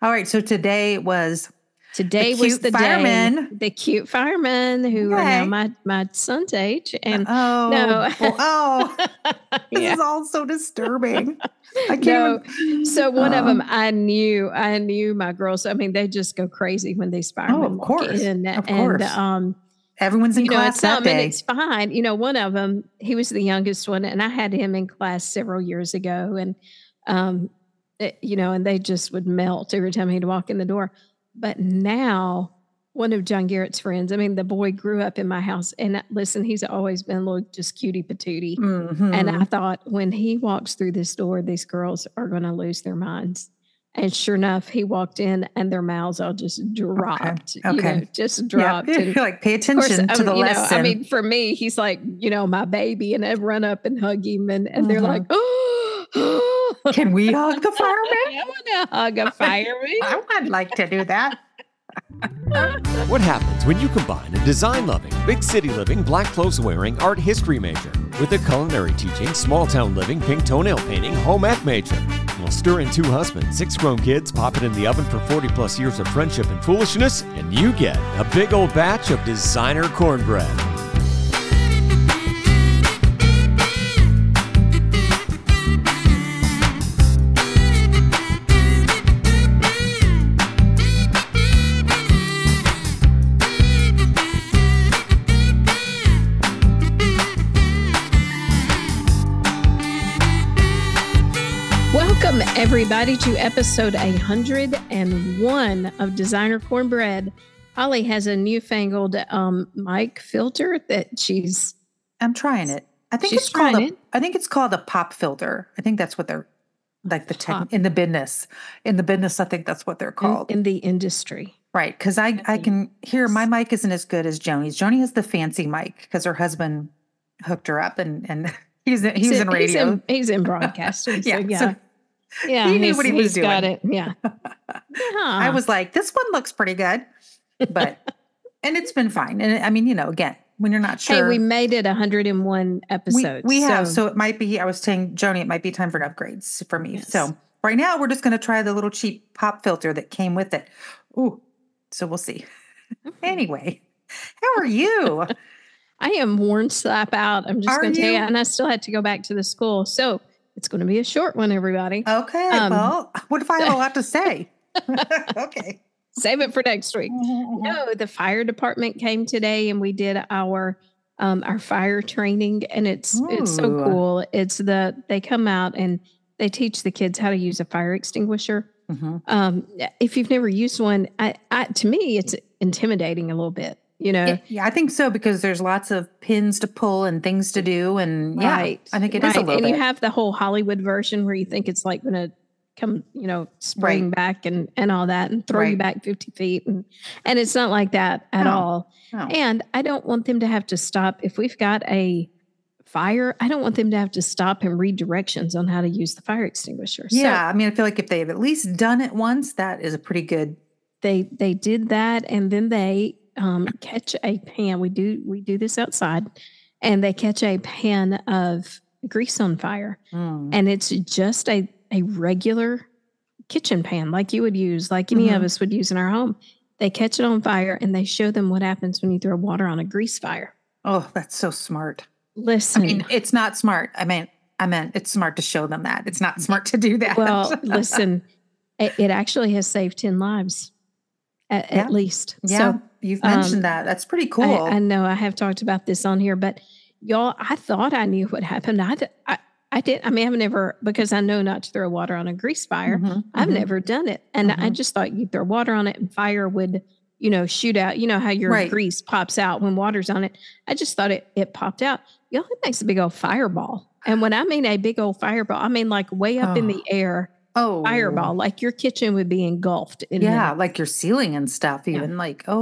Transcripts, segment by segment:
All right. So today was Today was the fireman. day. The cute firemen who are now my son's age. And this is all so disturbing. I can't even. So one of them, I knew my girls. I mean, they just go crazy when these firemen walk in. Of course. Everyone's in class that day. And it's fine. One of them, he was the youngest one, and I had him in class several years ago. And, and they just would melt every time he'd walk in the door. But now, one of John Garrett's friends, I mean, the boy grew up in my house. And listen, he's always been a little just cutie patootie. Mm-hmm. And I thought, when he walks through this door, these girls are going to lose their minds. And sure enough, he walked in and their mouths all just dropped. Okay. Just dropped. Yeah. You're like, pay attention to the lesson. I mean, for me, he's like, my baby. And I'd run up and hug him. And they're like, oh. Can we hug the fireman? I want to hug a fireman. I'd like to do that. What happens when you combine a design-loving, big city-living, black clothes-wearing art history major with a culinary-teaching, small-town living, pink toenail painting, home ec major? Well, stir in 2 husbands, 6 grown kids, pop it in the oven for 40-plus years of friendship and foolishness, and you get a big old batch of designer cornbread. Welcome, everybody, to episode 101 of Designer Cornbread. Holly has a newfangled mic filter that she's... I'm trying it. I think it's called a pop filter. I think that's what they're like in the business. In the business, I think that's what they're called. In the industry. Right, because I can hear my mic isn't as good as Joni's. Joni has the fancy mic because her husband hooked her up and he's in radio. He's in broadcasting. Yeah, he knew what he was doing. Got it. Yeah. I was like, this one looks pretty good, and it's been fine. And I mean, again, when you're not sure. Hey, we made it 101 episodes. We have. So it might be, I was telling Joni, it might be time for an upgrade for me. Yes. So right now we're just going to try the little cheap pop filter that came with it. Ooh, so we'll see. Anyway, how are you? I am worn slap out. I'm just going to tell you, and I still had to go back to the school. So it's going to be a short one, everybody. Okay. Well, what if I have a lot to say? Okay. Save it for next week. No, the fire department came today and we did our fire training, and it's so cool. They come out and they teach the kids how to use a fire extinguisher. Mm-hmm. If you've never used one, to me, it's intimidating a little bit. Yeah, I think so, because there's lots of pins to pull and things to do. And I think it is a little bit. And you have the whole Hollywood version where you think it's like going to come, spring back and all that and throw you back 50 feet. And it's not like that at all. No. And I don't want them to have to stop. If we've got a fire, I don't want them to have to stop and read directions on how to use the fire extinguisher. Yeah. I mean, I feel like if they've at least done it once, that is a pretty good. They did that. And then they catch a pan. We do this outside, and they catch a pan of grease on fire, and it's just a regular kitchen pan like you would use, like any of us would use in our home. They catch it on fire, and they show them what happens when you throw water on a grease fire. Oh, that's so smart. Listen, I mean, it's not smart. I meant it's smart to show them that. It's not smart to do that. Well, listen, it actually has saved 10 lives. At least. Yeah, so, you've mentioned that. That's pretty cool. I know I have talked about this on here, but y'all, I thought I knew what happened. I did. I mean, I've never, because I know not to throw water on a grease fire. I've never done it. And I just thought you'd throw water on it and fire would, shoot out. You know how your grease pops out when water's on it. I just thought it popped out. Y'all, it makes a big old fireball. And when I mean a big old fireball, I mean like way up in the air. Oh, fireball, like your kitchen would be engulfed in like your ceiling and stuff, even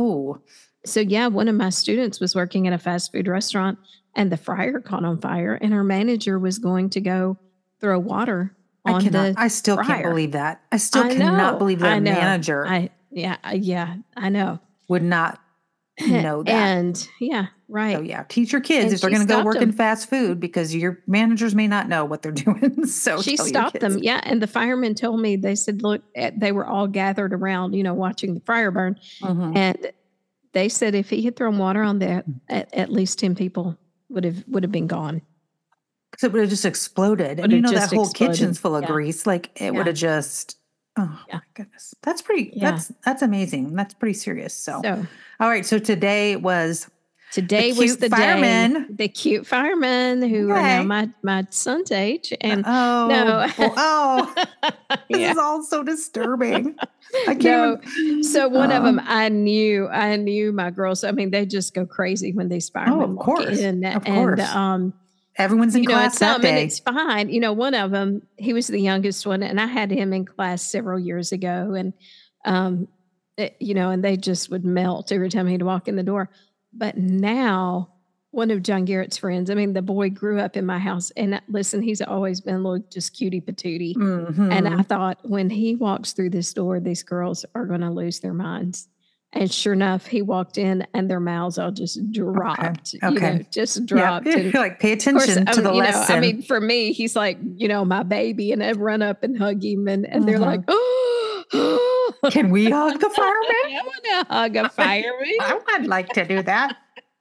So one of my students was working at a fast food restaurant, and the fryer caught on fire, and her manager was going to go throw water on the I still fryer. Can't believe that. I still cannot believe that a manager I know. would not know that. And right. So teach your kids And if they're she going to go stopped work them. in fast food, because your managers may not know what they're doing. So She tell your stopped them. kids. Yeah. And the firemen told me, they said, look, they were all gathered around, watching the fire burn. Mhm. And they said if he had thrown water on that, at least 10 people would have been gone. Because it would have just exploded. Would And have that just whole exploded. kitchen's full of Yeah. grease. Like it would Yeah. have just, oh Yeah. my goodness. That's pretty, Yeah. that's amazing. That's pretty serious. So, So all right. So today was today was cute the firemen. day. The cute firemen who are now my son's age. And no. This is all so disturbing. I can't even. So one of them, I knew my girls. I mean, they just go crazy when these firemen walk in. Of course. Everyone's in class that day. And it's fine. One of them, he was the youngest one, and I had him in class several years ago. And, and they just would melt every time he'd walk in the door. But now, one of John Garrett's friends, I mean, the boy grew up in my house. And listen, he's always been a little just cutie patootie. Mm-hmm. And I thought, when he walks through this door, these girls are going to lose their minds. And sure enough, he walked in and their mouths all just dropped. Okay. Just dropped. Yeah. You're like, pay attention to the lesson. I mean, for me, he's like, my baby, and I'd run up and hug him, and they're like, oh, can we hug the fireman? I want to hug a fireman. I'd like to do that.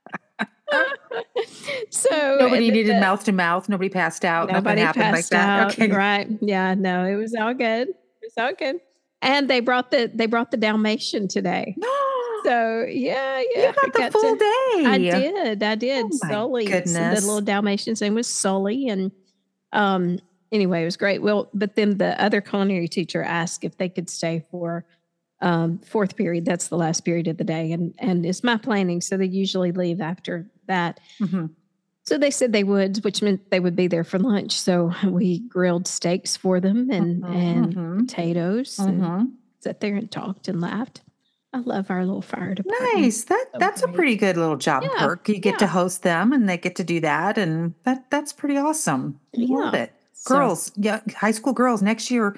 So nobody needed mouth to mouth. Nobody passed out. Nobody Nothing happened passed like that. out. Okay. Right. Yeah. No, it was all good. It was all good. And they brought the Dalmatian today. So you got the full day. I did. Oh, Sully. goodness. The little Dalmatian's name was Sully. And anyway, it was great. Well, but then the other culinary teacher asked if they could stay for fourth period. That's the last period of the day. And it's my planning. So they usually leave after that. Mm-hmm. So they said they would, which meant they would be there for lunch. So we grilled steaks for them and potatoes and sat there and talked and laughed. I love our little fire department. Nice. That's a pretty good little job perk. You get to host them, and they get to do that, and that's pretty awesome. Love it. Girls, high school girls, next year,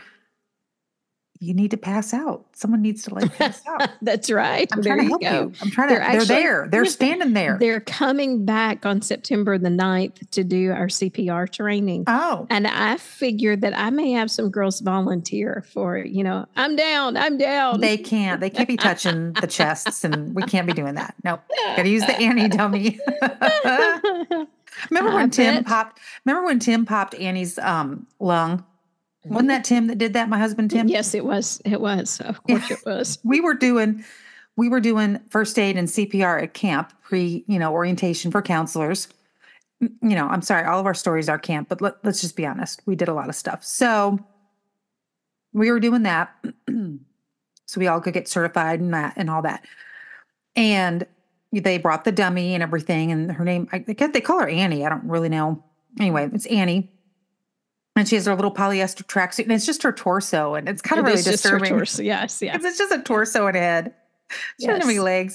you need to pass out. Someone needs to pass out. That's right. I'm trying to help you. I'm trying to. They're there. They're standing there. They're coming back on September the 9th to do our CPR training. Oh. And I figured that I may have some girls volunteer for, I'm down. They can't be touching the chests, and we can't be doing that. Nope. Got to use the Annie dummy. Remember when Tim popped Annie's lung? Wasn't that Tim that did that? My husband, Tim? Yes, it was. It was. Of course it was. We were doing first aid and CPR at camp, orientation for counselors. I'm sorry, all of our stories are camp, but let's just be honest. We did a lot of stuff. So we were doing that. So we all could get certified and all that. And they brought the dummy and everything. And her name, they call her Annie. I don't really know. Anyway, it's Annie. And she has her little polyester tracksuit, and it's just her torso, and it's kind of really disturbing. Just her torso. Yes. It's just a torso and head. She doesn't have any legs.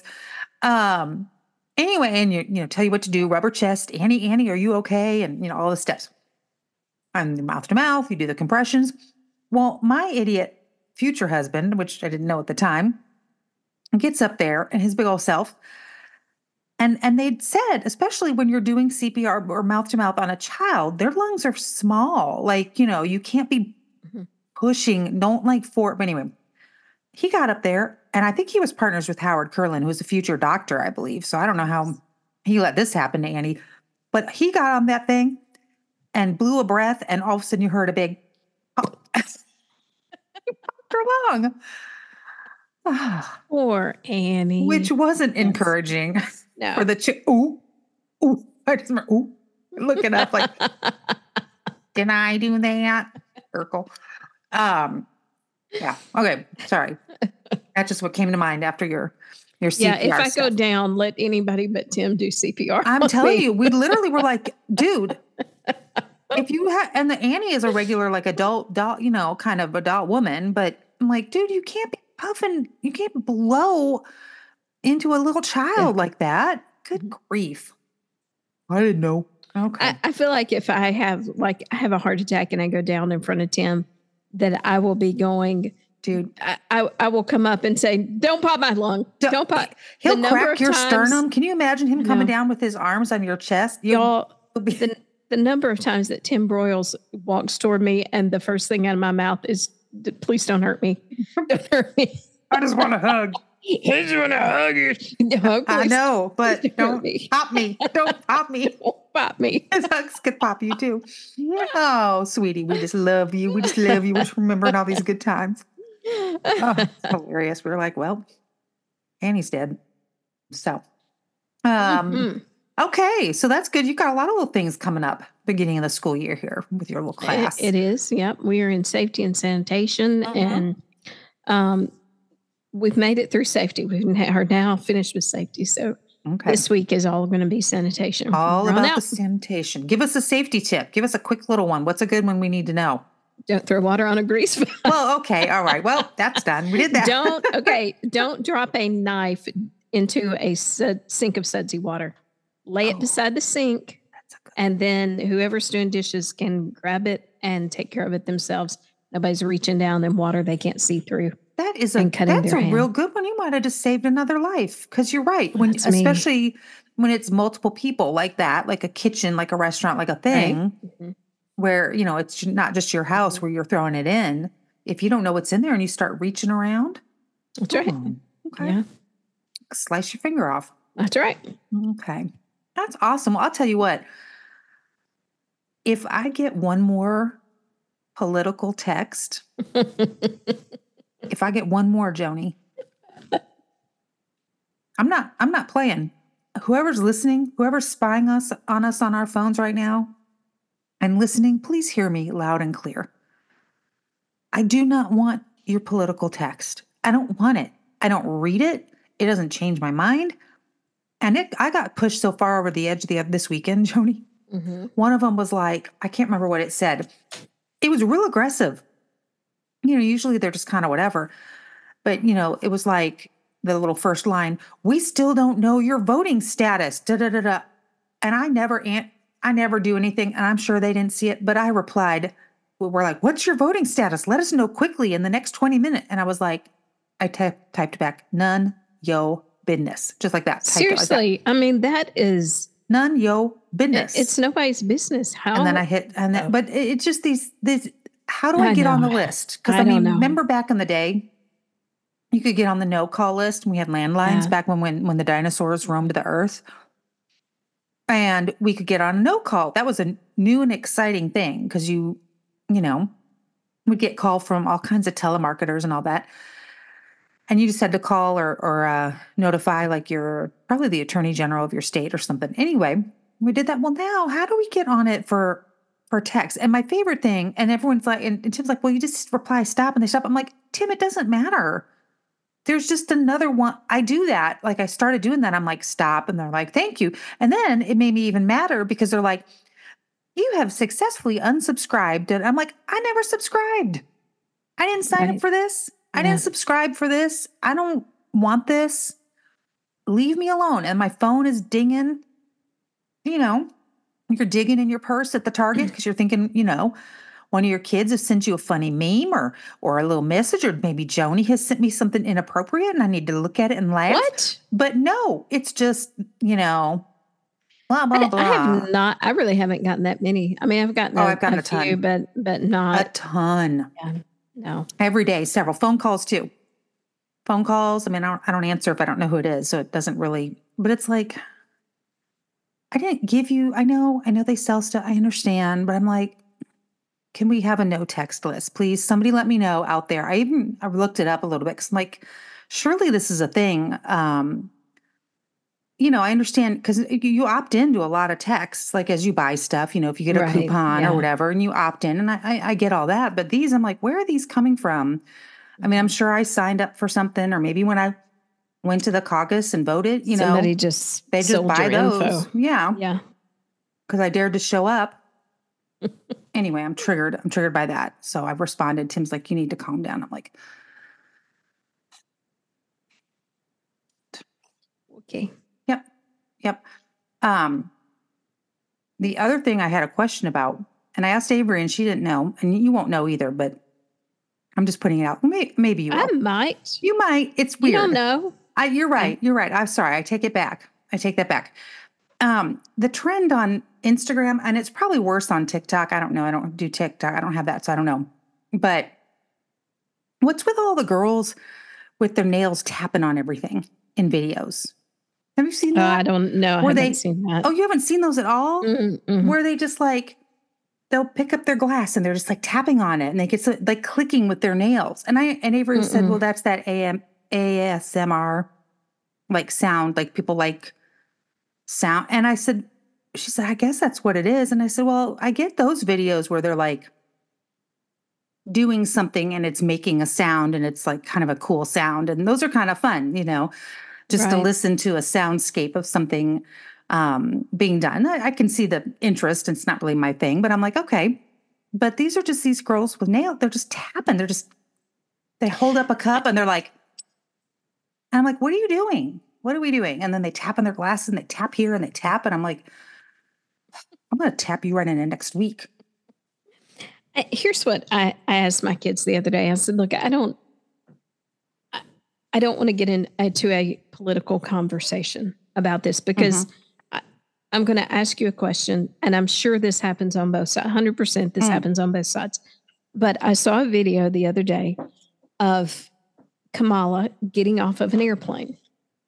Anyway, and you tell you what to do. Rub her chest. Annie, are you okay? And all the steps. And mouth to mouth. You do the compressions. Well, my idiot future husband, which I didn't know at the time, gets up there and his big old self. And they'd said, especially when you're doing CPR or mouth to mouth on a child, their lungs are small. You can't be pushing, but anyway, he got up there, and I think he was partners with Howard Curlin, who was a future doctor, I believe. So I don't know how he let this happen to Annie, but he got on that thing and blew a breath, and all of a sudden you heard a big, he popped her lung. Poor Annie. Which wasn't encouraging. No. For the ooh. I just remember, looking up like, can I do that? Circle. Yeah. Okay. Sorry. That's just what came to mind after your CPR. Yeah. If I stuff. go down, let anybody but Tim do CPR. I'm telling you, we literally were like, dude, if you have, and the Annie is a regular adult, kind of adult woman, but I'm like, dude, you can't be puffing, you can't blow into a little child like that. Good grief. I didn't know. Okay. I feel like if I have a heart attack and I go down in front of Tim, that I will be going dude. I will come up and say, don't pop my lung. Don't pop. He'll crack your sternum. Can you imagine him coming down with his arms on your chest? Y'all, the number of times that Tim Broyles walks toward me and the first thing out of my mouth is, please don't hurt me. Don't hurt me. I just want to hug. I just want to hug you. No, I know, but don't pop me. Don't pop me. Don't pop me. His hugs could pop you too. Oh, sweetie, we just love you. We just love you. We're just remembering all these good times. Oh, it's hilarious. We were like, well, Annie's dead. So, okay. So that's good. You've got a lot of little things coming up beginning of the school year here with your little class. It is. Yep. We are in safety and sanitation and, we've made it through safety. We are now finished with safety. So this week is all going to be sanitation. All about the sanitation. Give us a safety tip. Give us a quick little one. What's a good one we need to know? Don't throw water on a grease fire. Well, okay. All right. Well, that's done. We did that. Don't drop a knife into a sink of sudsy water. Lay it beside the sink. And then whoever's doing dishes can grab it and take care of it themselves. Nobody's reaching down in water they can't see through. That's a real good one. You might have just saved another life because you're right. Especially when it's multiple people like that, like a kitchen, like a restaurant, like a thing where, it's not just your house where you're throwing it in. If you don't know what's in there and you start reaching around. That's right. Okay. Yeah. Slice your finger off. That's right. Okay. That's awesome. Well, I'll tell you what, if I get one more political text, if I get one more, Joni, I'm not playing. Whoever's listening, whoever's spying on us on our phones right now and listening, please hear me loud and clear. I do not want your political text. I don't want it. I don't read it. It doesn't change my mind. And I got pushed so far over the edge this weekend, Joni. One of them was like, I can't remember what it said. It was real aggressive. Usually they're just kind of whatever. But, it was like the little first line, we still don't know your voting status, da-da-da-da. And I never do anything, and I'm sure they didn't see it, but I replied, we're like, what's your voting status? Let us know quickly in the next 20 minutes. And I was like, I typed back, none yo business. Just like that. Seriously. Like that. I mean, that is... None yo business. It's nobody's business. How? And then I hit, but it's just these how do I get on the list? Because remember back in the day, you could get on the no call list. And we had landlines back when the dinosaurs roamed the earth. And we could get on a no call. That was a new and exciting thing because you would get call from all kinds of telemarketers and all that. And you just had to call or notify like probably the attorney general of your state or something. Anyway, we did that. Well, now how do we get on it for text? And my favorite thing, and everyone's like, and Tim's like, well, you just reply stop and they stop. I'm like, Tim, it doesn't matter. There's just another one. I do that. Like I started doing that. I'm like, stop. And they're like, thank you. And then it made me even madder because they're like, you have successfully unsubscribed. And I'm like, I never subscribed. I didn't sign up for this. I didn't subscribe for this. I don't want this. Leave me alone. And my phone is dinging. You're digging in your purse at the Target because you're thinking, one of your kids has sent you a funny meme or a little message, or maybe Joni has sent me something inappropriate and I need to look at it and laugh. What? But no, it's just, blah, blah, blah. I really haven't gotten that many. I mean, I've gotten a few, but not a ton. Yeah. No. Every day, several phone calls too. Phone calls. I mean, I don't answer if I don't know who it is. So it doesn't really, but it's like, I didn't give you, I know they sell stuff. I understand, but I'm like, can we have a no text list, please? Somebody let me know out there. I looked it up a little bit because I'm like, surely this is a thing. I understand because you opt into a lot of texts, like as you buy stuff, if you get a coupon or whatever, and you opt in, and I get all that. But these, I'm like, where are these coming from? I mean, I'm sure I signed up for something, or maybe when I went to the caucus and voted, somebody they just buy those. Info. Yeah. Yeah. Because I dared to show up. Anyway, I'm triggered. I'm triggered by that. So I've responded. Tim's like, you need to calm down. I'm like, okay. Yep. The other thing I had a question about, and I asked Avery and she didn't know, and you won't know either, but I'm just putting it out. Maybe you will. I might. You might. It's weird. You don't know. You're right. You're right. I'm sorry. I take it back. I take that back. The trend on Instagram, and it's probably worse on TikTok. I don't know. I don't do TikTok. I don't have that, so I don't know. But what's with all the girls with their nails tapping on everything in videos? Have you seen that? I don't know. I haven't seen that. Oh, you haven't seen those at all? Mm-hmm. Where they just like, they'll pick up their glass and they're just like tapping on it and they get like clicking with their nails. And Avery said, well, that's that ASMR like sound, like people like sound. And she said, I guess that's what it is. And I said, well, I get those videos where they're like doing something and it's making a sound and it's like kind of a cool sound. And those are kind of fun, just to listen to a soundscape of something being done. I can see the interest. It's not really my thing, but I'm like, okay. But these are just these girls with nails. They're just tapping. They hold up a cup and they're like, and I'm like, what are you doing? What are we doing? And then they tap on their glasses and they tap here and they tap. And I'm like, I'm going to tap you right in it next week. Here's what I asked my kids the other day. I said, look, I don't want to get into a political conversation about this because I'm going to ask you a question, and I'm sure this happens on both sides. 100% this happens on both sides. But I saw a video the other day of Kamala getting off of an airplane.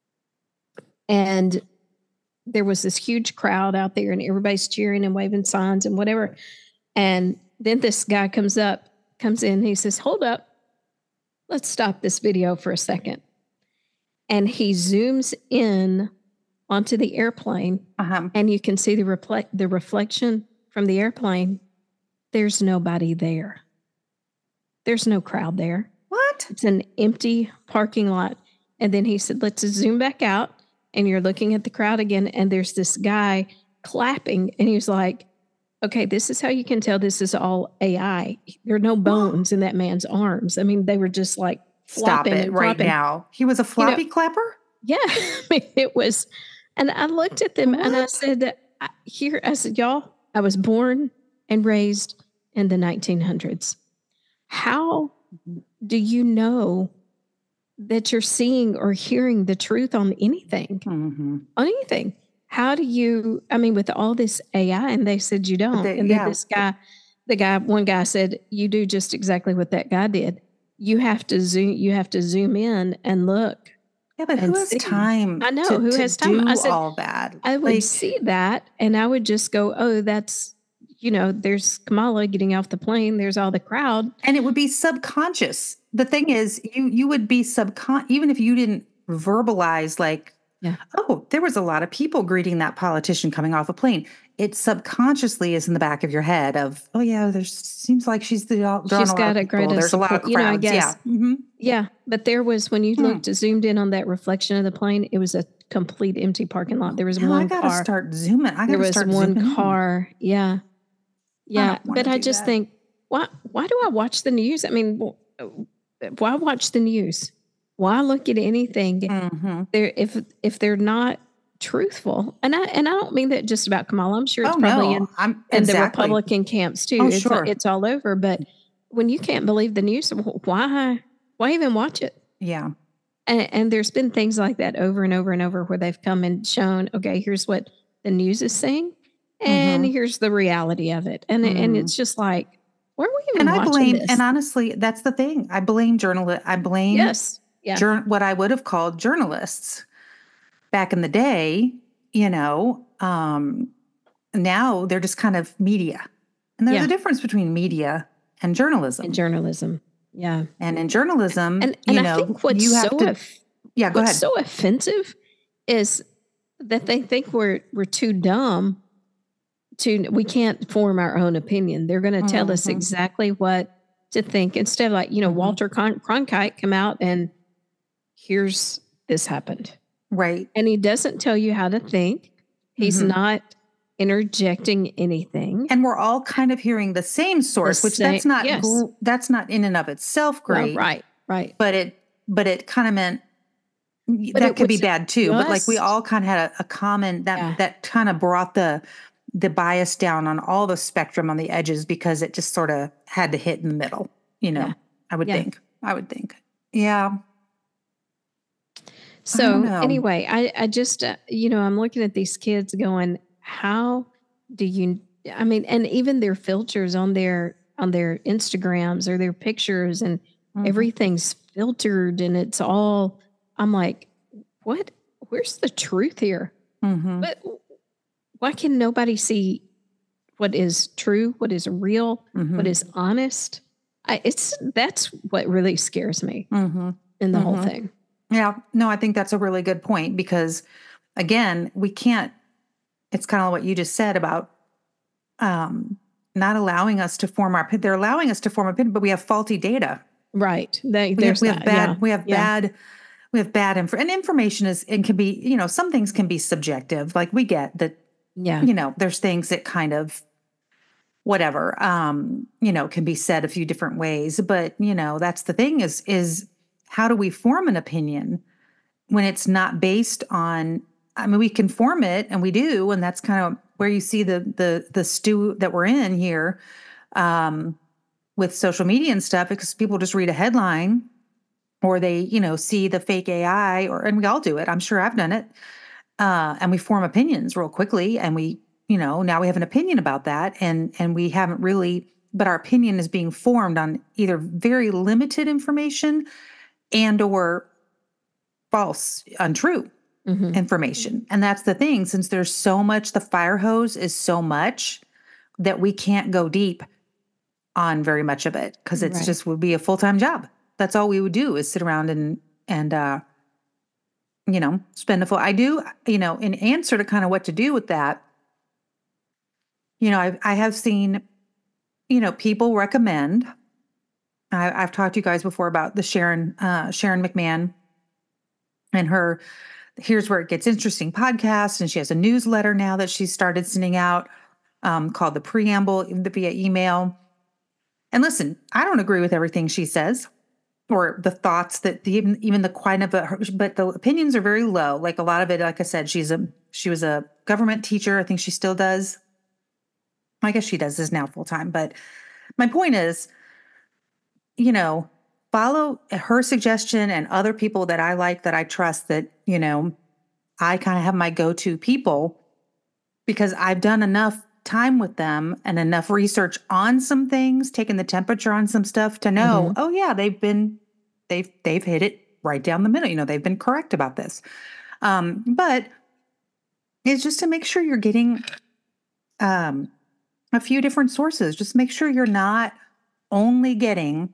And there was this huge crowd out there, and everybody's cheering and waving signs and whatever. And then this guy comes in, and he says, hold up. Let's stop this video for a second. And he zooms in onto the airplane, and you can see the reflection from the airplane. There's nobody there. There's no crowd there. What? It's an empty parking lot. And then he said, let's zoom back out, and you're looking at the crowd again, and there's this guy clapping, and he was like, okay, this is how you can tell this is all AI. There are no bones in that man's arms. I mean, they were just like flopping. Stop it right now. He was a floppy clapper? Yeah. I mean, it was. And I looked at them and I said, y'all, I was born and raised in the 1900s. How do you know that you're seeing or hearing the truth on anything? On anything? How do you, with all this AI, and they said you don't. And then one guy said, you do just exactly what that guy did. You have to zoom in and look. Yeah, but who has time? I know, who has time? I said, all that. I would see that and I would just go, oh, that's, there's Kamala getting off the plane. There's all the crowd. And it would be subconscious. The thing is, you would be even if you didn't verbalize oh, there was a lot of people greeting that politician coming off a plane. It subconsciously is in the back of your head of, oh yeah, seems like she's got a great. There's a lot of crowds. I guess. Yeah. Yeah. But there was, when you zoomed in on that reflection of the plane, it was a complete empty parking lot. There was one car. I gotta start zooming. There was one car. Yeah. Yeah. But I just think, why do I watch the news? Why watch the news? Why look at anything if they're not truthful? And I don't mean that just about Kamala. I'm sure it's probably in the Republican camps too. It's all over. But when you can't believe the news, why even watch it? Yeah. And there's been things like that over and over and over where they've come and shown, okay, here's what the news is saying, and here's the reality of it. And it's just like, why are we even watching this? And honestly, that's the thing. I blame journalists. Yes. Yeah. What I would have called journalists back in the day, now they're just kind of media. And there's a difference between media and journalism. Yeah. And in journalism, and I think what's go ahead. So offensive is that they think we're too dumb we can't form our own opinion. They're going to tell us exactly what to think instead of Walter Cronkite come out and here's this happened. Right. And he doesn't tell you how to think. He's not interjecting anything. And we're all kind of hearing the same source, that's not in and of itself great. Well, right. But it kind of meant that could be bad too. But we all kind of had a common that kind of brought the bias down on all the spectrum on the edges because it just sort of had to hit in the middle, I would think. Yeah. So anyway, I just, I'm looking at these kids going, how do you, I mean, and even their filters on their Instagrams or their pictures and everything's filtered and it's all, I'm like, where's the truth here? But why can nobody see what is true, what is real, what is honest? That's what really scares me in the whole thing. Yeah, no, I think that's a really good point because, again, we can't. It's kind of what you just said about not allowing us to form our. They're allowing us to form opinion, but we have faulty data. Right. We have bad. We have bad. We have bad and information is and can be. Some things can be subjective. Like we get that. Yeah. There's things that kind of whatever. Can be said a few different ways, but that's the thing is. How do we form an opinion when it's not based on, I mean, we can form it and we do, and that's kind of where you see the stew that we're in here with social media and stuff, because people just read a headline or they, see the fake AI and we all do it. I'm sure I've done it. And we form opinions real quickly and we, now we have an opinion about that and we haven't really, but our opinion is being formed on either very limited information and or false, untrue information. And that's the thing, since there's so much, the fire hose is so much that we can't go deep on very much of it because it's just would be a full-time job. That's all we would do is sit around and spend I do, in answer to kind of what to do with that, I have seen, people recommend, I've talked to you guys before about the Sharon McMahon and her Here's Where It Gets Interesting podcast. And she has a newsletter now that she started sending out called The Preamble via email. And listen, I don't agree with everything she says or the thoughts that even the quite of it, but the opinions are very low. Like a lot of it, like I said, she was a government teacher. I think she still does. I guess she does this now full time. But my point is, follow her suggestion and other people that I like, that I trust, that, I kind of have my go-to people because I've done enough time with them and enough research on some things, taken the temperature on some stuff to know, oh yeah, they've hit it right down the middle. They've been correct about this. But it's just to make sure you're getting a few different sources. Just make sure you're not only getting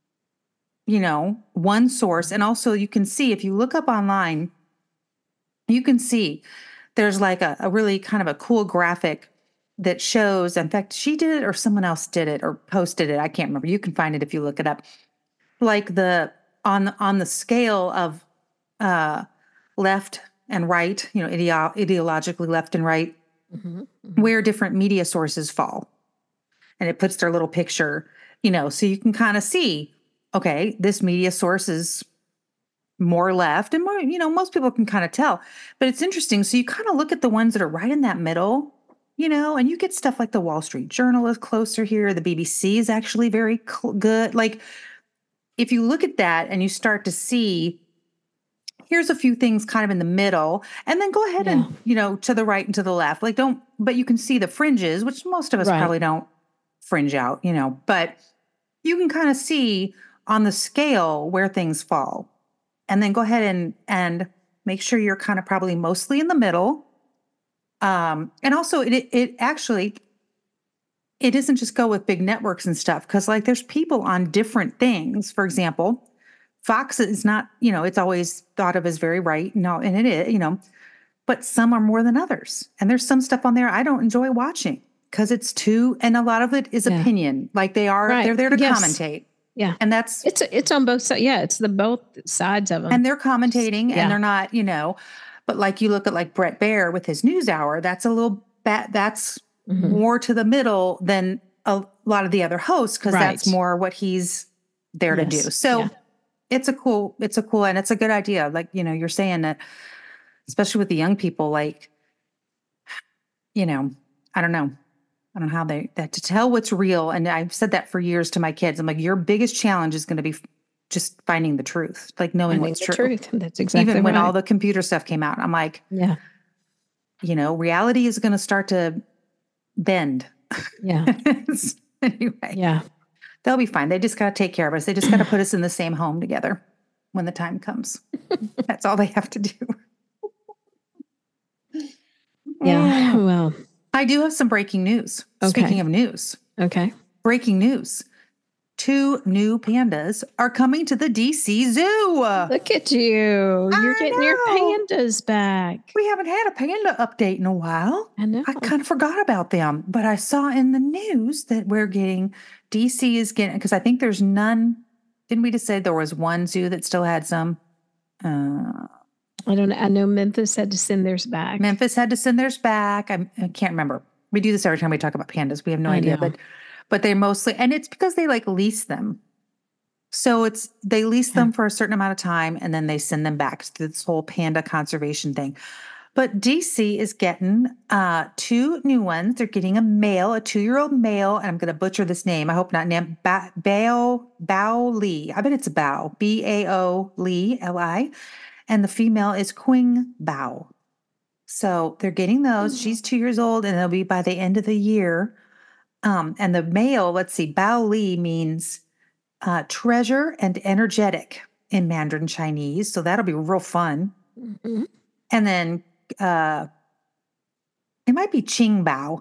one source. And also you can see, if you look up online, you can see there's like a really kind of a cool graphic that shows, in fact, she did it or someone else did it or posted it. I can't remember. You can find it if you look it up. Like on the scale of left and right, ideologically left and right, where different media sources fall. And it puts their little picture, so you can kind of see, okay, this media source is more left and more, most people can kind of tell, but it's interesting. So you kind of look at the ones that are right in that middle, and you get stuff like the Wall Street Journal is closer here. The BBC is actually very good. Like if you look at that and you start to see, here's a few things kind of in the middle, and then go ahead and, to the right and to the left, but you can see the fringes, which most of us probably don't fringe out, but you can kind of see on the scale where things fall, and then go ahead and make sure you're kind of probably mostly in the middle. And also it actually, it isn't just go with big networks and stuff. Cause like there's people on different things. For example, Fox is not, it's always thought of as very right. No, and it is, but some are more than others. And there's some stuff on there I don't enjoy watching because it's and a lot of it is opinion. Like they're there to commentate. Yeah. And that's, it's on both sides. Yeah. It's both sides of them. And they're commentating and they're not, but like you look at like Bret Baier with his NewsHour, that's a little that's more to the middle than a lot of the other hosts. Cause that's more what he's there to do. So it's a cool, and it's a good idea. Like, you're saying that, especially with the young people, like, I don't know. I don't know how that to tell what's real. And I've said that for years to my kids. I'm like, your biggest challenge is going to be just finding the truth, like knowing what's the true. Truth. That's exactly Even when right. all the computer stuff came out, I'm like, Yeah. Reality is going to start to bend. Yeah. Anyway. Yeah. They'll be fine. They just got to take care of us. They just got to put us in the same home together when the time comes. That's all they have to do. Yeah. Well, I do have some breaking news. Okay. Speaking of news. Okay. Breaking news. 2 new pandas are coming to the DC Zoo. Look at you. You're getting your know. pandas back. We haven't had a panda update in a while. I know. I kind of forgot about them, but I saw in the news that DC is getting, because I think there's none. Didn't we just say there was one zoo that still had some? I don't know. I know Memphis had to send theirs back. Memphis had to send theirs back. I can't remember. We do this every time we talk about pandas. We have no idea, but they mostly, and it's because they lease them. So they lease them for a certain amount of time and then they send them back to this whole panda conservation thing. But DC is getting 2 new ones. They're getting a 2-year-old male, and I'm going to butcher this name. I hope not. Bao Li. I bet it's a Bao. Bao Li, Li. And the female is Qing Bao. So they're getting those. She's 2 years old, and they'll be by the end of the year. And the male, let's see, Bao Li means treasure and energetic in Mandarin Chinese. So that'll be real fun. Mm-hmm. And then it might be Qing Bao,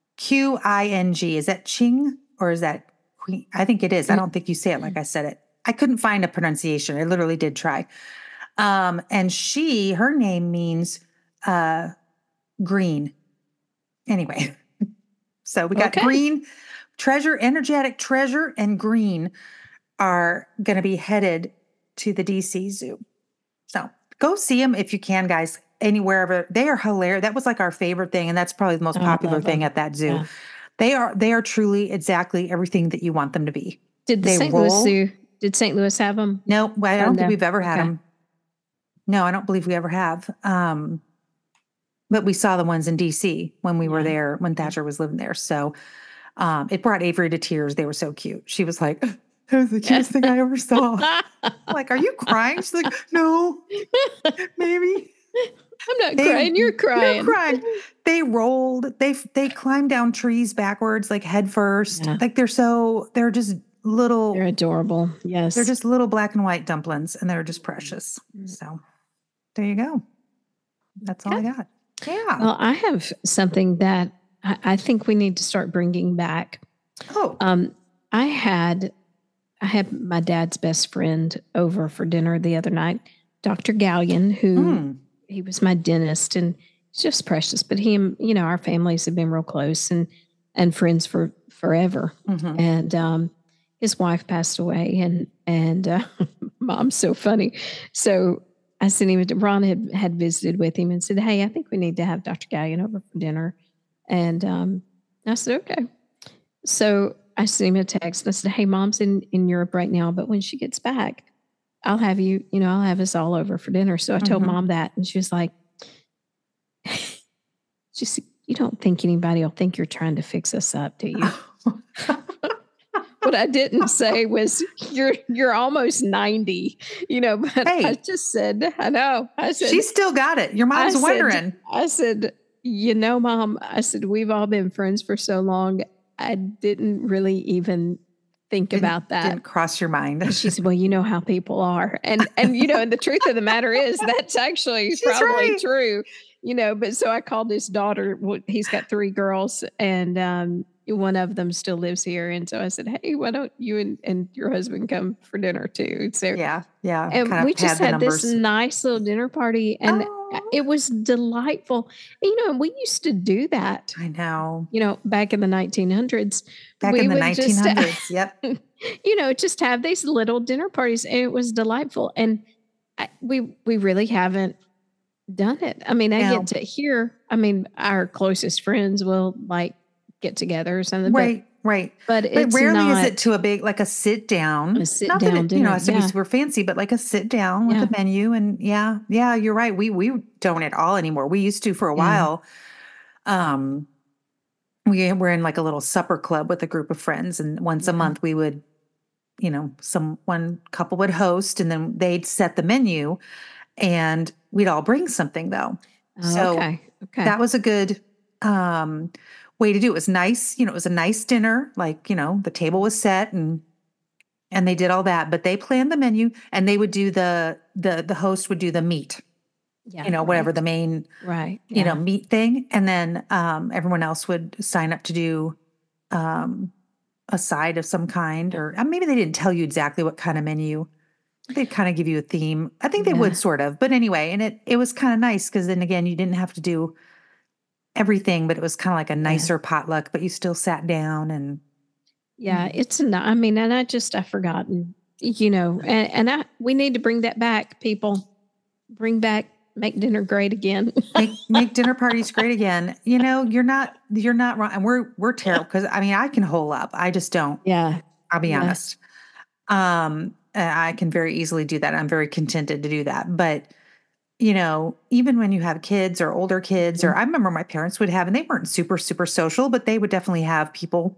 Qing. Is that Qing or is that Queen? I think it is. I don't think you say it like I said it. I couldn't find a pronunciation. I literally did try. And her name means green. Anyway, so we got green, treasure, energetic treasure, and green are going to be headed to the DC Zoo. So go see them if you can, guys. Anywhere, they are hilarious. That was like our favorite thing, and that's probably the most popular thing at that zoo. Yeah. They are truly exactly everything that you want them to be. Did St. Louis Zoo? Did St. Louis have them? No, I don't think we've ever had them. No, I don't believe we ever have. But we saw the ones in DC when we were there, when Thatcher was living there. So it brought Avery to tears. They were so cute. She was like, that was the cutest thing I ever saw. I'm like, are you crying? She's like, no, maybe. I'm not crying. You're crying. You're crying. They rolled. They climbed down trees backwards, like head first. Yeah. Like they're just little. They're adorable. Yes. They're just little black and white dumplings, and they're just precious. So there you go. That's all I got. Yeah. Well, I have something that I think we need to start bringing back. Oh. I had my dad's best friend over for dinner the other night, Dr. Gallion, who he was my dentist, and he's just precious. But he, our families have been real close and friends for forever. Mm-hmm. And his wife passed away, and Mom's so funny. So I sent him. Ron had visited with him and said, "Hey, I think we need to have Dr. Gallion over for dinner." And I said, "Okay." So I sent him a text and I said, "Hey, Mom's in Europe right now, but when she gets back, I'll have you, I'll have us all over for dinner." So I told Mom that, and she was like, she said, "You don't think anybody will think you're trying to fix us up, do you?" What I didn't say was, you're almost 90, but I just said, I know. I said, she's still got it. Your mom's wondering. I said, Mom, I said, we've all been friends for so long. I didn't really even think about that. Didn't cross your mind. And she said, well, you know how people are. And and the truth of the matter is that's actually probably true, but so I called his daughter. He's got 3 girls, and one of them still lives here. And so I said, hey, why don't you and your husband come for dinner too? So yeah. And we just had this nice little dinner party, and it was delightful. And, we used to do that. I know. Back in the 1900s. Back in the 1900s, yep. Just have these little dinner parties, and it was delightful. And we really haven't done it. I mean, I get to hear, our closest friends will get together or something. Right. But rarely is it to a big, like a sit down. A sit down dinner. I said we're fancy, but like a sit down with a menu. And yeah, you're right. We don't at all anymore. We used to for a while. we were in like a little supper club with a group of friends. And once a month we would, one couple would host and then they'd set the menu and we'd all bring something though. So Okay. that was a good way to do it. It was nice. It was a nice dinner. Like, the table was set and they did all that, but they planned the menu and they would do the host would do the meat, Yeah. whatever the main, Right. Yeah. meat thing. And then everyone else would sign up to do a side of some kind, or maybe they didn't tell you exactly what kind of menu. They'd kind of give you a theme. I think they would sort of, but anyway, and it was kind of nice because then again, you didn't have to do everything, but it was kind of like a nicer potluck, but you still sat down and. Yeah, it's not, I mean, and I've forgotten, we need to bring that back, people. Make dinner great again. make dinner parties great again. You're not wrong. And we're terrible because I can hole up. I just don't. Yeah. I'll be honest. I can very easily do that. I'm very contented to do that. But, even when you have kids or older kids, or I remember my parents would have, and they weren't super, super social, but they would definitely have people,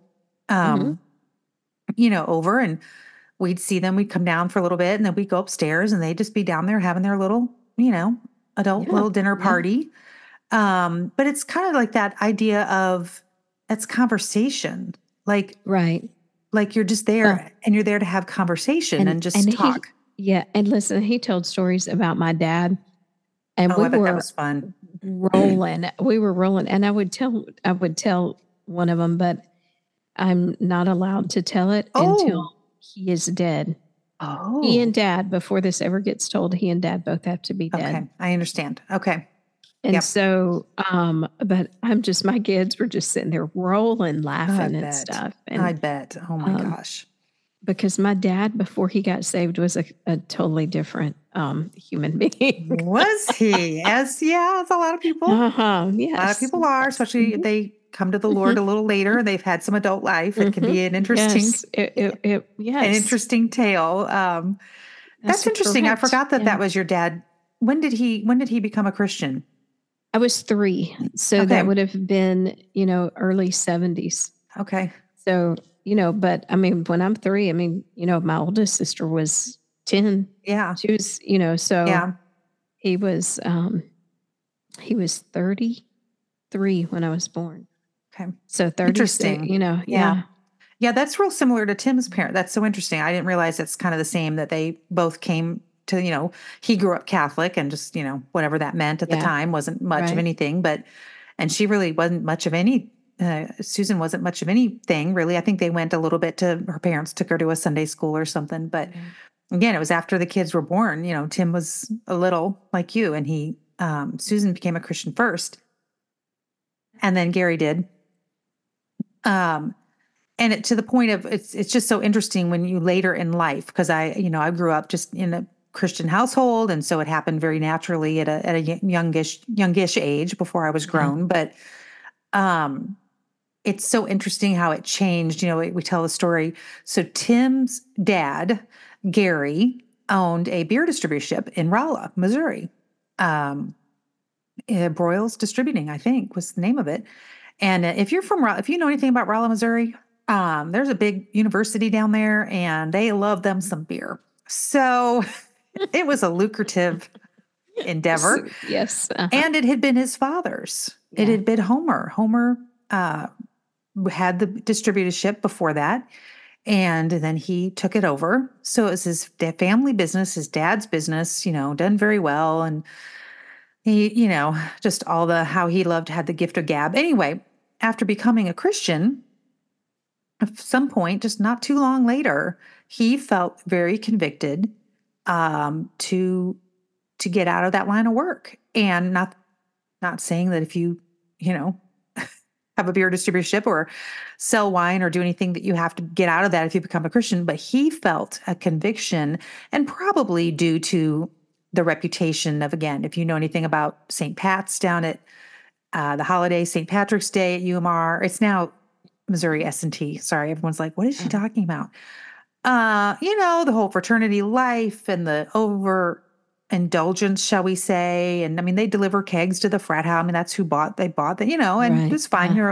over, and we'd see them. We'd come down for a little bit and then we'd go upstairs and they'd just be down there having their little, adult little dinner party. But it's kind of like that idea of it's conversation. Like, right. Like you're just there and you're there to have conversation and just talk. And listen, he told stories about my dad and I bet that was fun. Rolling. We were rolling and I would tell one of them, but I'm not allowed to tell it until he is dead. Oh. He and Dad, before this ever gets told, he and Dad both have to be dead. Okay. I understand. Okay. And so, but my kids were just sitting there rolling, laughing and stuff. And I bet. Oh my gosh. Because my dad, before he got saved, was a totally different human being. Was he? As a lot of people. Yes. A lot of people are, especially if they come to the Lord a little later. They've had some adult life. It can be an interesting, an interesting tale. That's interesting. Correct. I forgot that was your dad. When did he become a Christian? I was 3. So that would have been, early 70s. Okay. So, but when I'm 3, my oldest sister was 10. Yeah. She was, so he was 33 when I was born. Okay. So 30. Interesting. Yeah. Yeah. That's real similar to Tim's parent. That's so interesting. I didn't realize it's kind of the same, that they both came to, he grew up Catholic and just, whatever that meant at the time wasn't much of anything, and she really wasn't much of any, Susan wasn't much of anything really. I think they went a little bit her parents took her to a Sunday school or something, but again, it was after the kids were born. Tim was a little like you, and Susan became a Christian first, and then Gary did. And to the point of, it's just so interesting when you later in life, because I grew up just in a Christian household. And so it happened very naturally at a youngish age before I was grown. But, it's so interesting how it changed. We tell the story. So Tim's dad, Gary, owned a beer distributorship in Rolla, Missouri. Broyles Distributing, I think was the name of it. And if you're from Rolla, if you know anything about Rolla, Missouri, there's a big university down there and they love them some beer. So it was a lucrative endeavor. Yes. And it had been his father's. Yeah. It had been Homer. Homer had the distributorship before that. And then he took it over. So it was his family business, his dad's business, done very well. And he, just how he had the gift of gab. Anyway, after becoming a Christian, at some point, just not too long later, he felt very convicted to get out of that line of work. And not saying that if you, have a beer distributorship or sell wine or do anything that you have to get out of that if you become a Christian, but he felt a conviction, and probably due to the reputation of, again, if you know anything about St. Pat's down at the holiday, St. Patrick's Day at UMR, it's now Missouri S&T. Sorry, everyone's like, what is she talking about? The whole fraternity life and the overindulgence, shall we say. And they deliver kegs to the frat house. They bought that, and it's fine.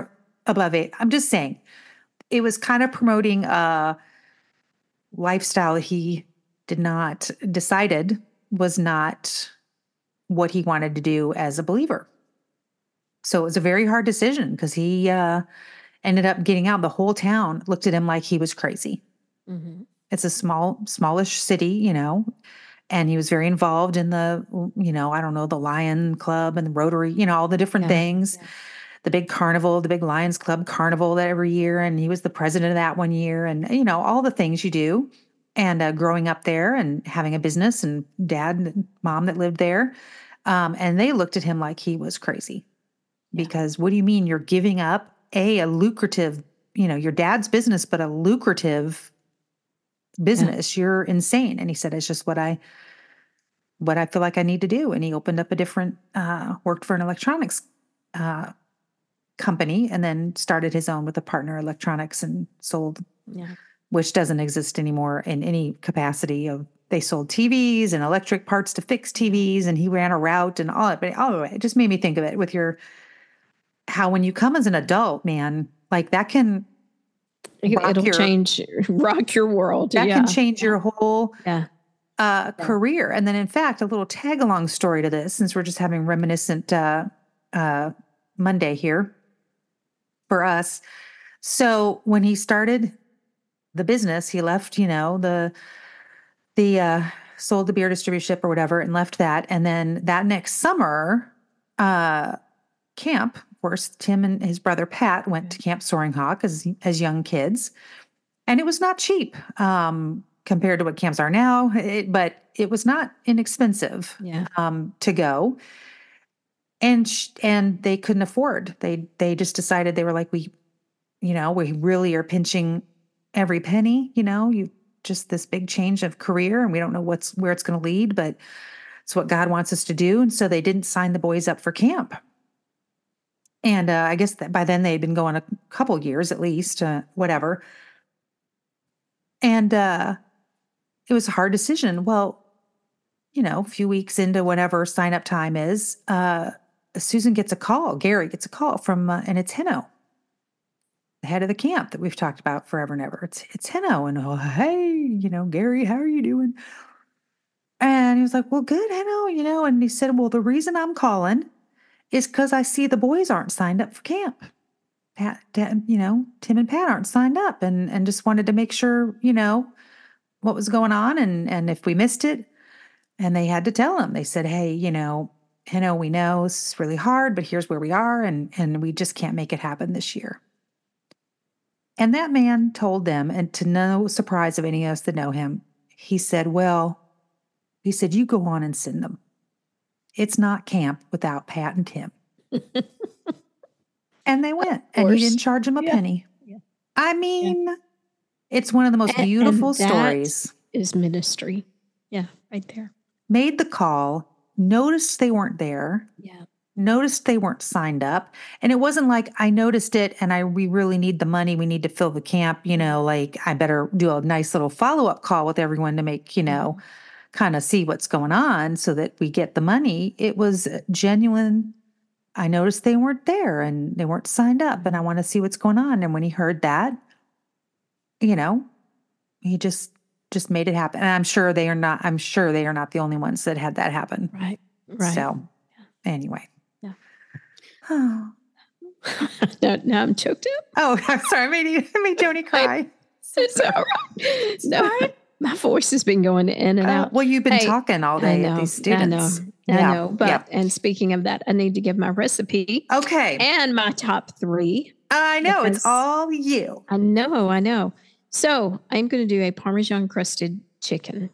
above it. I'm just saying it was kind of promoting a lifestyle he decided was not what he wanted to do as a believer. So it was a very hard decision because he ended up getting out. The whole town looked at him like he was crazy. Mm-hmm. It's a smallish city, and he was very involved in the, I don't know, the Lion Club and the Rotary, all the different things. Yeah. The big carnival, the big Lions Club carnival that every year. And he was the president of that one year. And, all the things you do. And growing up there and having a business and dad and mom that lived there. And they looked at him like he was crazy. Because what do you mean you're giving up a lucrative, your dad's business, but a lucrative business? You're insane. And he said, it's just what I feel like I need to do. And he opened up a different, worked for an electronics company and then started his own with a partner, electronics, and sold, which doesn't exist anymore in any capacity. They sold TVs and electric parts to fix TVs, and he ran a route and all. But it just made me think of it with how when you come as an adult, man, like that can rock your world. That can change your whole career. And then, in fact, a little tag along story to this, since we're just having reminiscent Monday here for us. So when he started the business, he left, the sold the beer distributorship or whatever and left that. And then that next summer, camp, of course, Tim and his brother Pat went to Camp Soaring Hawk as young kids. And it was not cheap compared to what camps are now, but it was not inexpensive to go. And they couldn't afford. They just decided, they were like, we really are pinching every penny, you just this big change of career, and we don't know where it's going to lead, but it's what God wants us to do. And so they didn't sign the boys up for camp. And I guess that by then they had been going a couple years at least, whatever. And it was a hard decision. Well, a few weeks into whatever sign up time is, Susan gets a call. Gary gets a call from, and it's Heno, the head of the camp that we've talked about forever and ever. It's Heno, and hey, Gary, how are you doing? And he was like, well, good, Heno, and he said, well, the reason I'm calling is because I see the boys aren't signed up for camp. Pat, Tim and Pat aren't signed up, and just wanted to make sure, what was going on, and if we missed it. And they had to tell him. They said, hey, Heno, we know this is really hard, but here's where we are, and we just can't make it happen this year. And that man told them, and to no surprise of any of us that know him, he said, you go on and send them. It's not camp without Pat and Tim. And they went, and he didn't charge them a penny. Yeah. I mean, it's one of the most beautiful stories. Is ministry. Yeah, right there. Made the call, noticed they weren't there. Yeah. Noticed they weren't signed up. And it wasn't like, I noticed it and we really need the money. We need to fill the camp, like I better do a nice little follow-up call with everyone to make, kind of see what's going on so that we get the money. It was genuine. I noticed they weren't there and they weren't signed up, and I want to see what's going on. And when he heard that, he just made it happen. And I'm sure they are not the only ones that had that happen. Right. So anyway. Yeah. Oh. Now I'm choked up. Oh, I'm sorry. I made Joni cry. It's all right. No, my voice has been going in and out. Well, you've been talking all day at these students. I know. But, and speaking of that, I need to give my recipe. Okay. And my top 3. I know. It's all you. I know. So I'm going to do a Parmesan crusted chicken.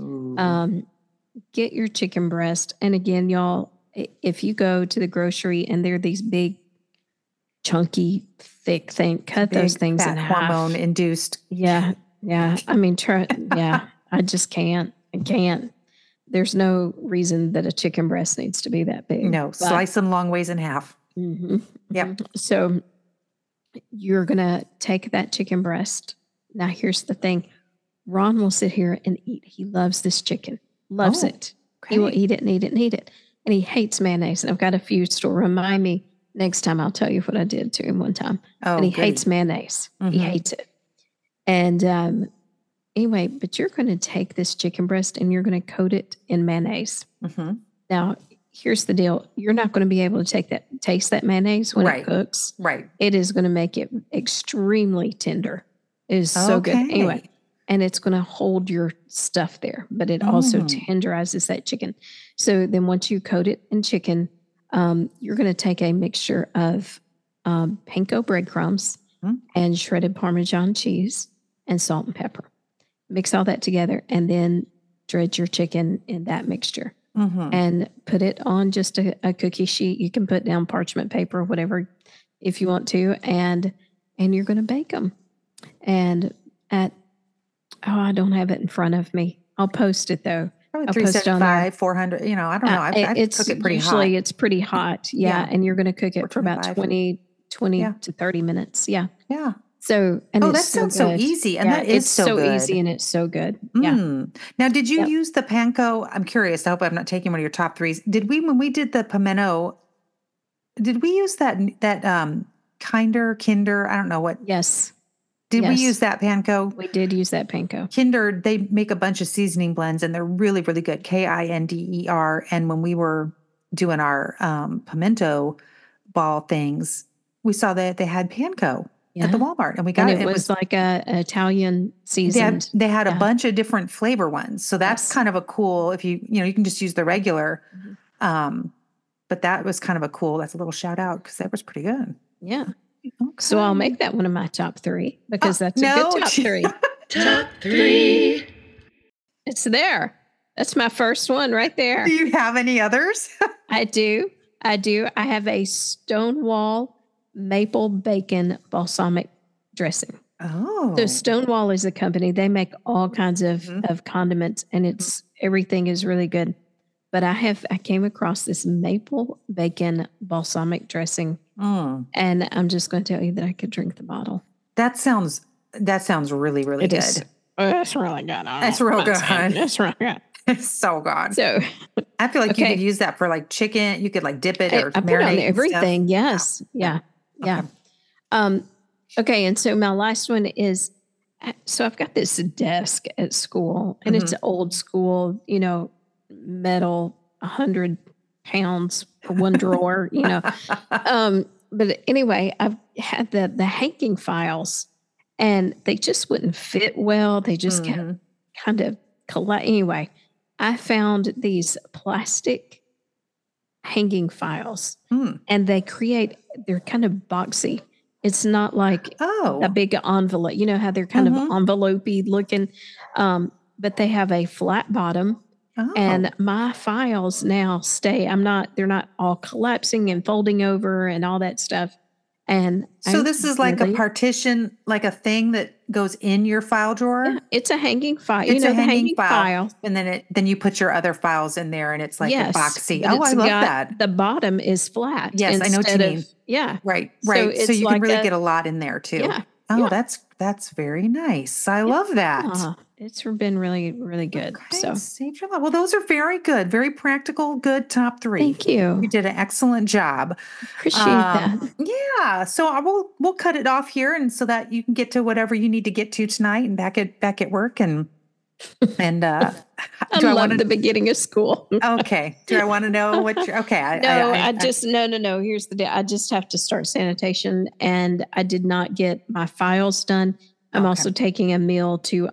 Get your chicken breast. And again, y'all, if you go to the grocery and they're these big, chunky, thick thing, cut those things in half. Hormone induced. Yeah. I mean, I just can't. I can't. There's no reason that a chicken breast needs to be that big. No, slice them long ways in half. Mm-hmm. Yep. So you're going to take that chicken breast. Now, here's the thing. Ron will sit here and eat. He loves this chicken. Loves it. Okay. He will eat it and eat it and eat it. And he hates mayonnaise. And I've got a few to remind me Next time I'll tell you what I did to him one time. Oh, and he goody. hates mayonnaise. He hates it. And anyway, but you're going to take this chicken breast and you're going to coat it in mayonnaise. Now, here's the deal. You're not going to be able to taste that mayonnaise when it cooks. Right. It is going to make it extremely tender. It is so good. Anyway, and it's going to hold your stuff there, but it also tenderizes that chicken. So then once you coat it in chicken, you're going to take a mixture of panko breadcrumbs and shredded Parmesan cheese and salt and pepper. Mix all that together and then dredge your chicken in that mixture and put it on just a cookie sheet. You can put down parchment paper or whatever if you want to, and you're going to bake them. And I don't have it in front of me. I'll post it though. Probably 375, 400, I don't know. I cook it pretty hot. Usually it's pretty hot. Yeah. And you're going to cook it for about 20 to 30 minutes. Yeah. Yeah. So, and that sounds so easy. And that is so good. Easy and it's so good. Yeah. Now, did you use the panko? I'm curious. I hope I'm not taking one of your top threes. When we did the pimento, did we use that Kinder? I don't know what. Yes. Did we use that panko? We did use that panko. Kinder, they make a bunch of seasoning blends and they're really, really good. Kinder. And when we were doing our pimento ball things, we saw that they had panko at the Walmart, and we got it. It was like a Italian seasoned. They had a bunch of different flavor ones, so that's kind of a cool. If you can just use the regular, but that was kind of a cool. That's a little shout out because that was pretty good. Yeah. Okay. So I'll make that one of my top three because that's a good top three. Top three. It's there. That's my first one right there. Do you have any others? I do. I have a Stonewall maple bacon balsamic dressing. Oh. So Stonewall is a company. They make all kinds of condiments and everything is really good. But I came across this maple bacon balsamic dressing and I'm just going to tell you that I could drink the bottle. That sounds really, really good. It's really good. It's real good. It's real good. It's so good. So I feel like you could use that for like chicken. You could like dip it or I put on everything. Yes. Oh. Yeah. Yeah. Okay. And so my last one is, so I've got this desk at school and it's old school, metal, 100 pounds for one drawer, but anyway, I've had the hanging files and they just wouldn't fit well. They just kept kind of collect. Anyway, I found these plastic hanging files and they're kind of boxy. It's not like a big envelope. You know how they're kind of envelope-y looking, but they have a flat bottom. And my files now they're not all collapsing and folding over and all that stuff. And so this is like a partition, like a thing that goes in your file drawer. Yeah, it's a hanging file. It's a hanging file. And then you put your other files in there and it's like a boxy. Oh, I love that. The bottom is flat. Yes, I know what you mean. Yeah. Right. So you can really get a lot in there too. Yeah. Oh, that's very nice. I love that. It's been really, really good. Okay, so saved your life. Well, those are very good, very practical, good top three. Thank you. You did an excellent job. Appreciate that. Yeah. So we'll cut it off here, and so that you can get to whatever you need to get to tonight, and back at work, and I love the beginning of school. Okay. Do I want to know what you're okay? No. Here's the deal. I just have to start sanitation, and I did not get my files done. I'm also taking a meal to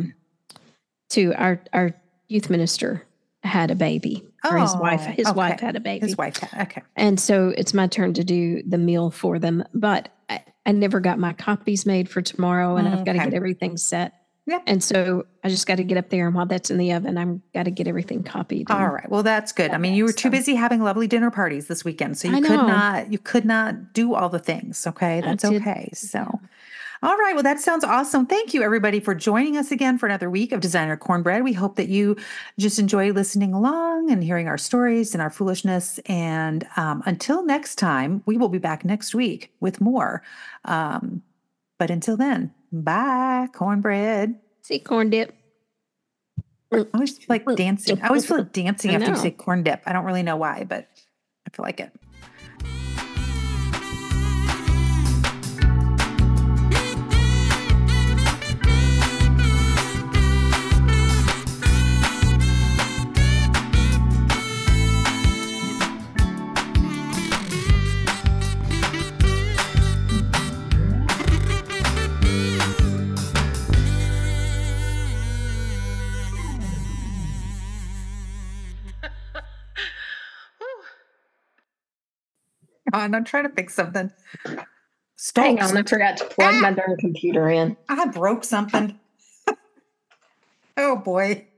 our youth minister had a baby. Or his wife had a baby. His wife had, okay. And so it's my turn to do the meal for them. But I never got my copies made for tomorrow, and I've got to get everything set. Yeah. And so I just got to get up there, and while that's in the oven, I've got to get everything copied. All right. Well, that's good. I mean, you were too busy having lovely dinner parties this weekend, so you could not do all the things. Okay. That's okay. So. All right. Well, that sounds awesome. Thank you, everybody, for joining us again for another week of Designer Cornbread. We hope that you just enjoy listening along and hearing our stories and our foolishness. And until next time, we will be back next week with more. But until then, bye, cornbread. See, corn dip. I always feel like dancing. I always feel like dancing after you say corn dip. I don't really know why, but I feel like it. on. I'm trying to fix something. Hang on, I forgot to plug my darn computer in. I broke something. Oh boy.